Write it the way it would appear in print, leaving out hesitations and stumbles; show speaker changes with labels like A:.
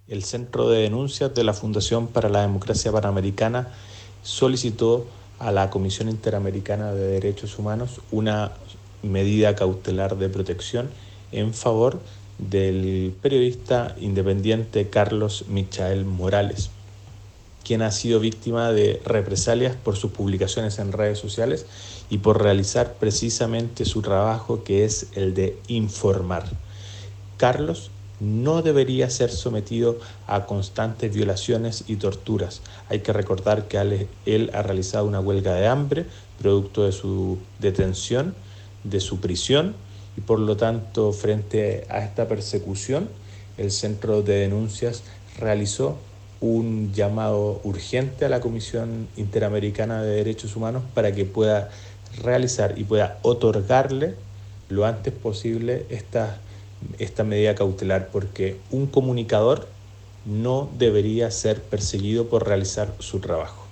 A: El Centro de Denuncias de la Fundación para la Democracia Panamericana solicitó a la Comisión Interamericana de Derechos Humanos una medida cautelar de protección en favor del periodista independiente Carlos Michael Morales, quien ha sido víctima de represalias por sus publicaciones en redes sociales y por realizar precisamente su trabajo, que es el de informar. Carlos no debería ser sometido a constantes violaciones y torturas. Hay que recordar que él ha realizado una huelga de hambre producto de su detención, de su prisión, y por lo tanto, frente a esta persecución, el Centro de Denuncias realizó un llamado urgente a la Comisión Interamericana de Derechos Humanos para que pueda realizar y pueda otorgarle lo antes posible esta medida cautelar, porque un comunicador no debería ser perseguido por realizar su trabajo.